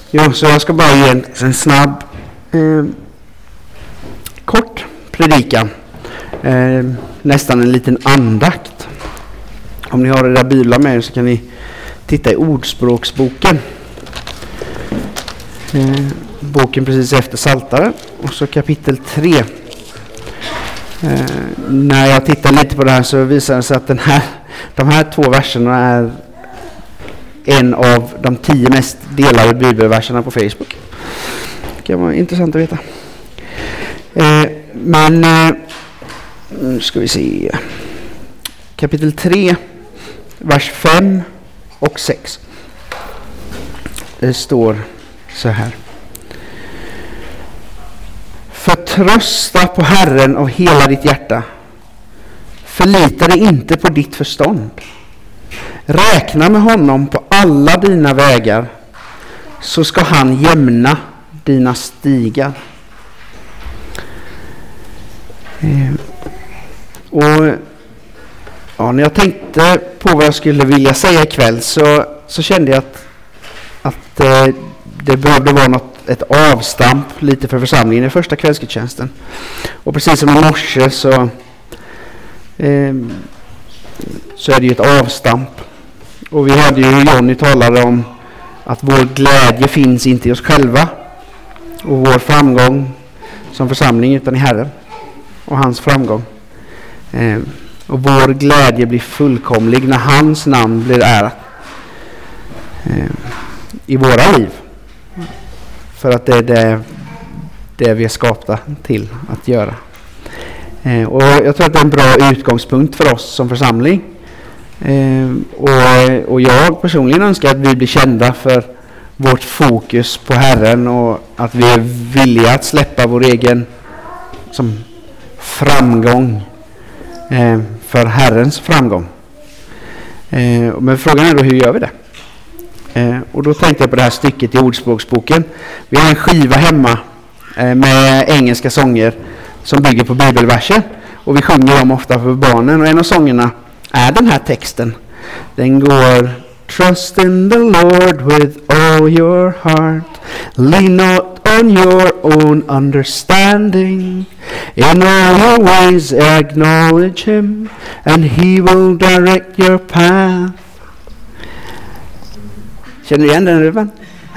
Jo, så jag ska bara ge en snabb, kort predikan. Nästan en liten andakt. Om ni har era biblar med er så kan ni titta i Ordspråksboken. Boken precis efter Psaltaren. Och så kapitel 3. När jag tittar lite på det här så visar det sig att de här 2 verserna är en av de 10 mest delade bibelverserna på Facebook. Det kan vara intressant att veta. Men nu ska vi se. Kapitel 3, vers 5 och 6. Det står så här. Förtrösta på Herren av hela ditt hjärta. Förlita dig inte på ditt förstånd. Räkna med honom på alla dina vägar, så ska han jämna dina stigar. Och när jag tänkte på vad jag skulle vilja säga ikväll så kände jag att det behövde vara ett avstamp lite för församlingen i första kvällsgudstjänsten. Och precis som i morse så är det ju ett avstamp. Och vi hörde ju hur Johnny talade om att vår glädje finns inte i oss själva och vår framgång som församling, utan i Herren och hans framgång. Och vår glädje blir fullkomlig när hans namn blir ärat i våra liv. För att det är det vi är skapta till att göra. Och jag tror att det är en bra utgångspunkt för oss som församling. Och jag personligen önskar att vi blir kända för vårt fokus på Herren och att vi är villiga att släppa vår egen som framgång för Herrens framgång. Men frågan är då, hur gör vi det? Och då tänkte jag på det här stycket i Ordspråksboken. Vi har en skiva hemma med engelska sånger som bygger på bibelverser. Och vi sjunger dem ofta för barnen. Och en av sångerna är den här texten. Den går: Trust in the Lord with all your heart. Lean not on your own understanding. In all your ways acknowledge him, and he will direct your path. Känner du igen den, Ruben?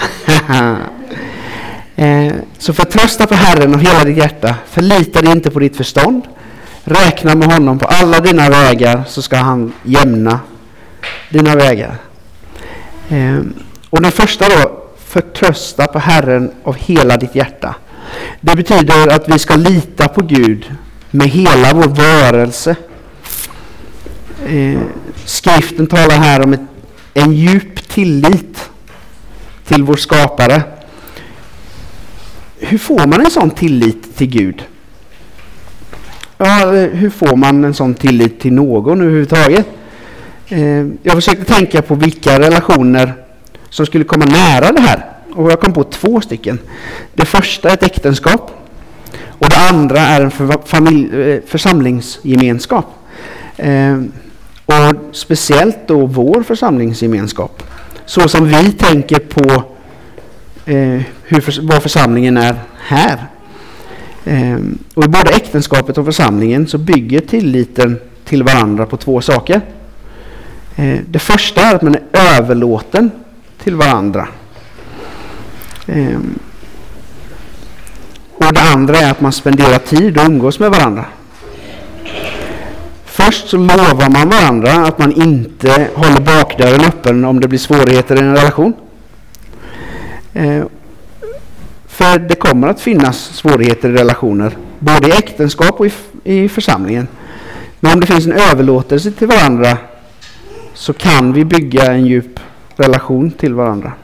Så förtrösta på Herren av hela ditt hjärta. Förlita dig inte på ditt förstånd. Räkna med honom på alla dina vägar, så ska han jämna dina vägar. Och den första då, förtrösta på Herren av hela ditt hjärta. Det betyder att vi ska lita på Gud med hela vår varelse. Skriften talar här om en djup tillit till vår skapare. Hur får man en sån tillit till Gud? Ja, hur får man en sån tillit till någon överhuvudtaget? Jag försökte tänka på vilka relationer som skulle komma nära det här. Och jag kom på 2 stycken. Det första är ett äktenskap. Och det andra är en församlingsgemenskap. Och speciellt då vår församlingsgemenskap. Så som vi tänker på vad församlingen är här. Och i både äktenskapet och församlingen så bygger tilliten till varandra på 2 saker. Det första är att man är överlåten till varandra. Och det andra är att man spenderar tid och umgås med varandra. Först så lovar man varandra att man inte håller bakdörren öppen om det blir svårigheter i en relation. För det kommer att finnas svårigheter i relationer, både i äktenskap och i församlingen. Men om det finns en överlåtelse till varandra så kan vi bygga en djup relation till varandra.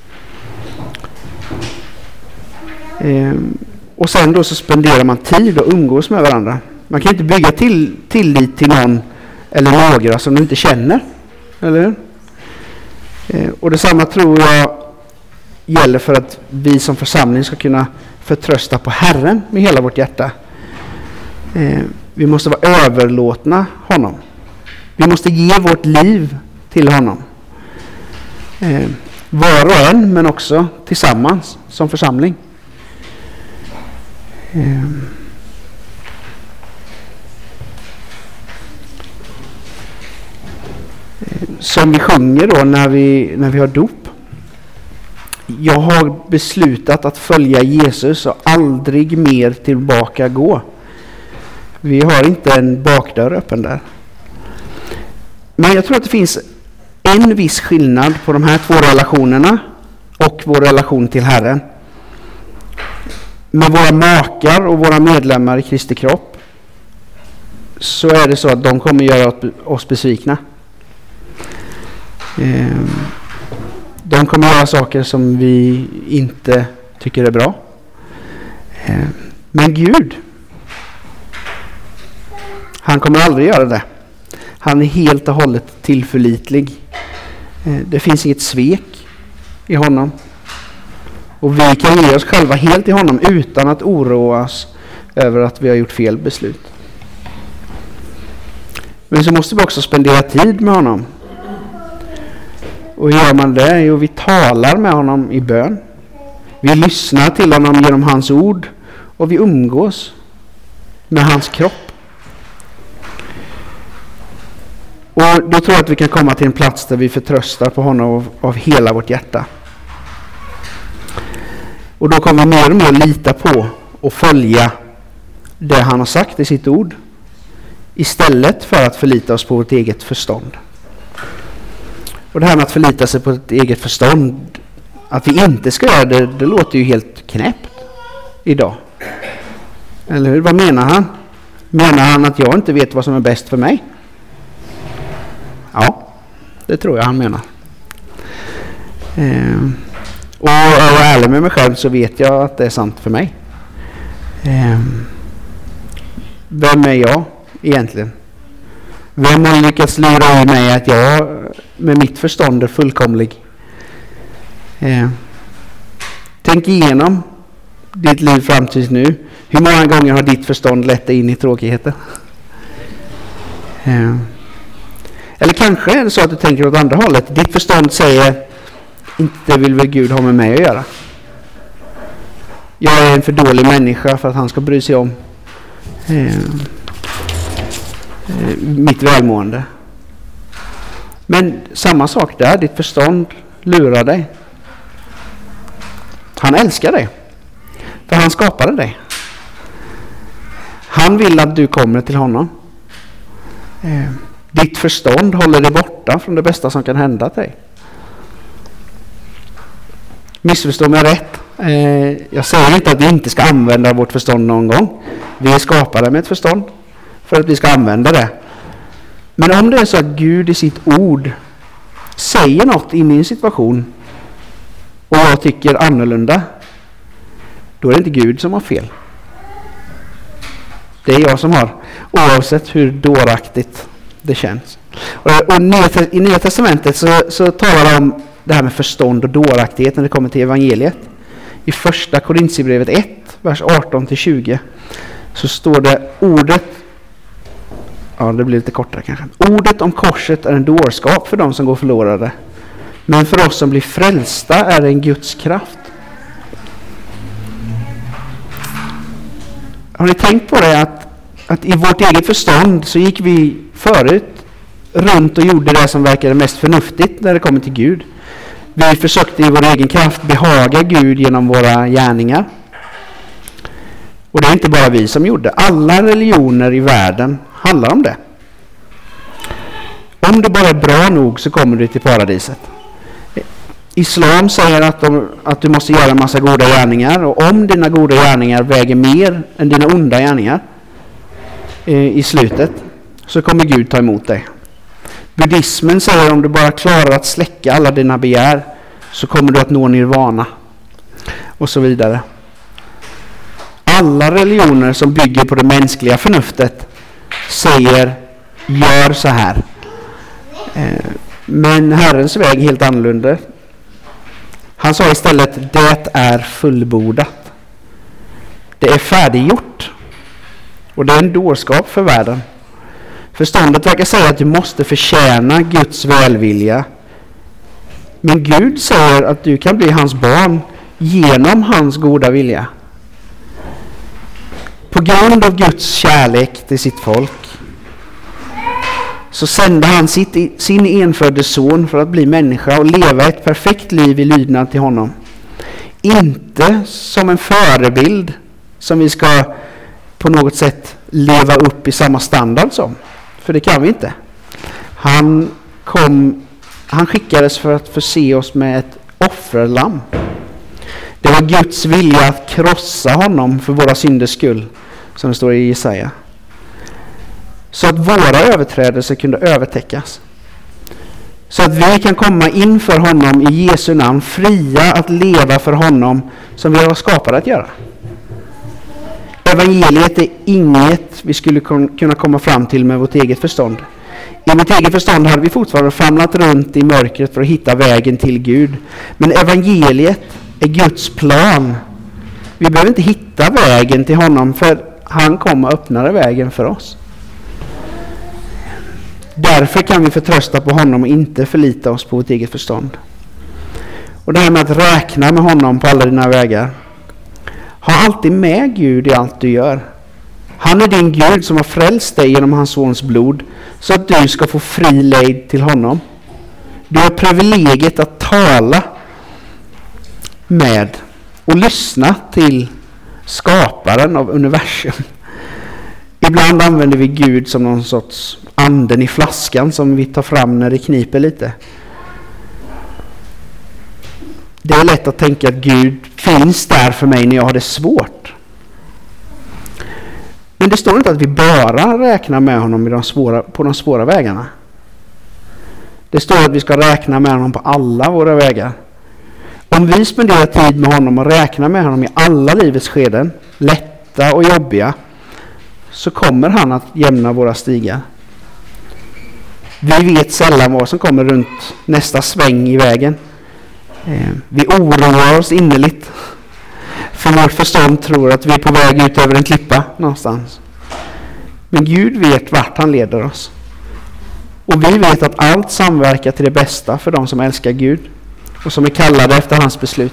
Och sen då så spenderar man tid och umgås med varandra. Man kan inte bygga tillit till någon eller några som du inte känner. Eller hur? Och detsamma tror jag gäller för att vi som församling ska kunna förtrösta på Herren med hela vårt hjärta. Vi måste vara överlåtna honom. Vi måste ge vårt liv till honom. Var och en, men också tillsammans som församling. Som vi sjunger då när vi har dop. Jag har beslutat att följa Jesus och aldrig mer tillbaka gå. Vi har inte en bakdörr öppen där. Men jag tror att det finns en viss skillnad på de här två relationerna och vår relation till Herren. Med våra makar och våra medlemmar i Kristi kropp så är det så att de kommer göra oss besvikna. De kommer göra saker som vi inte tycker är bra. Men Gud, han kommer aldrig göra det. Han är helt och hållet tillförlitlig. Det finns inget svek i honom. Och vi kan ge oss själva helt i honom utan att oroa oss över att vi har gjort fel beslut. Men så måste vi också spendera tid med honom. Och hur gör man det? Jo, vi talar med honom i bön. Vi lyssnar till honom genom hans ord. Och vi umgås med hans kropp. Och då tror jag att vi kan komma till en plats där vi förtröstar på honom av hela vårt hjärta. Och då kommer vi mer och mer lita på och följa det han har sagt i sitt ord. Istället för att förlita oss på vårt eget förstånd. Och det här med att förlita sig på ett eget förstånd, att vi inte ska göra det, det låter ju helt knäppt idag. Eller hur? Vad menar han? Menar han att jag inte vet vad som är bäst för mig? Ja, det tror jag han menar. Och jag är ärlig med mig själv så vet jag att det är sant för mig. Vem är jag egentligen? Vem har lyckats lura i mig att jag med mitt förstånd är fullkomlig? Tänk igenom ditt liv fram tills nu. Hur många gånger har ditt förstånd lett dig in i tråkigheter? Eller kanske är det så att du tänker åt andra hållet. Ditt förstånd säger, inte vill väl Gud ha med mig att göra. Jag är en för dålig människa för att han ska bry sig om mitt välmående. Men samma sak där, ditt förstånd lurar dig. Han älskar dig. För han skapade dig. Han vill att du kommer till honom. Ditt förstånd håller dig borta från det bästa som kan hända dig. Missförstå mig rätt. Jag säger inte att vi inte ska använda vårt förstånd någon gång. Vi är skapade med ett förstånd för att vi ska använda det. Men om det är så att Gud i sitt ord säger något i min situation och jag tycker annorlunda, då är det inte Gud som har fel. Det är jag som har, oavsett hur dåraktigt det känns. Och i Nya Testamentet så talar det om det här med förstånd och dåraktighet när det kommer till evangeliet. I första Korinthierbrevet 1, vers 18-20 så står det ordet, ja det blir lite kortare kanske. Ordet om korset är en dårskap för de som går förlorade. Men för oss som blir frälsta är det en Guds kraft. Har ni tänkt på det att i vårt eget förstånd så gick vi förut runt och gjorde det som verkade mest förnuftigt när det kommer till Gud. Vi försökte i vår egen kraft behaga Gud genom våra gärningar. Och det är inte bara vi som gjorde. Alla religioner i världen handlar om det. Om du bara är bra nog så kommer du till paradiset. Islam säger att du måste göra en massa goda gärningar. Och om dina goda gärningar väger mer än dina onda gärningar i slutet så kommer Gud ta emot dig. Buddhismen säger att om du bara klarar att släcka alla dina begär så kommer du att nå nirvana. Och så vidare. Alla religioner som bygger på det mänskliga förnuftet säger gör så här. Men Herrens väg är helt annorlunda. Han sa istället det är fullbordat. Det är färdiggjort. Och det är en dårskap för världen. Förståndet verkar säga att du måste förtjäna Guds välvilja Men Gud säger att du kan bli hans barn genom hans goda vilja. På grund av Guds kärlek till sitt folk så sände han sin enfödde son för att bli människa och leva ett perfekt liv i lydnad till honom. Inte som en förebild som vi ska på något sätt leva upp i samma standard som. För det kan vi inte. Han skickades för att förse oss med ett offerlamm. Det var Guds vilja att krossa honom för våra synders skull, som det står i Jesaja. Så att våra överträdelser kunde övertäckas. Så att vi kan komma inför honom i Jesu namn, fria att leva för honom som vi har skapat att göra. Evangeliet är inget vi skulle kunna komma fram till med vårt eget förstånd. I mitt eget förstånd hade vi fortfarande famlat runt i mörkret för att hitta vägen till Gud. Men evangeliet är Guds plan. Vi behöver inte hitta vägen till honom, för han kommer att öppna vägen för oss. Därför kan vi förtrösta på honom och inte förlita oss på vårt eget förstånd. Och det här med att räkna med honom på alla dina vägar. Ha alltid med Gud i allt du gör. Han är din Gud som har frälst dig genom hans sons blod, så att du ska få fri lejd till honom. Du har privilegiet att tala med och lyssna till skaparen av universum. Ibland använder vi Gud som någon sorts anden i flaskan som vi tar fram när det kniper lite. Det är lätt att tänka att Gud finns där för mig när jag har det svårt. Men det står inte att vi bara räknar med honom på de svåra vägarna. Det står att vi ska räkna med honom på alla våra vägar. Om vi spenderar tid med honom och räknar med honom i alla livets skeden, lätta och jobbiga, så kommer han att jämna våra stigar. Vi vet sällan vad som kommer runt nästa sväng i vägen. Vi oroar oss innerligt, för vårt förstånd tror att vi är på väg ut över en klippa någonstans. Men Gud vet vart han leder oss. Och vi vet att allt samverkar till det bästa för de som älskar Gud och som är kallade efter hans beslut.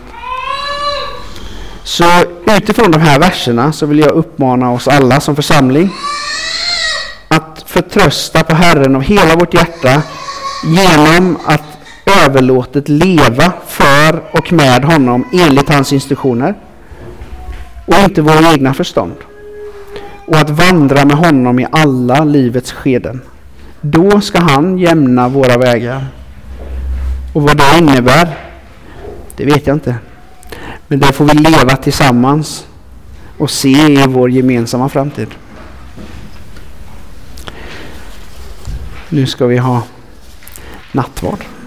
Så utifrån de här verserna så vill jag uppmana oss alla som församling att förtrösta på Herren av hela vårt hjärta genom att överlåtet leva för och med honom enligt hans instruktioner och inte våra egna förstånd. Och att vandra med honom i alla livets skeden. Då ska han jämna våra vägar. Och vad det innebär, det vet jag inte. Men det får vi leva tillsammans och se i vår gemensamma framtid. Nu ska vi ha nattvard.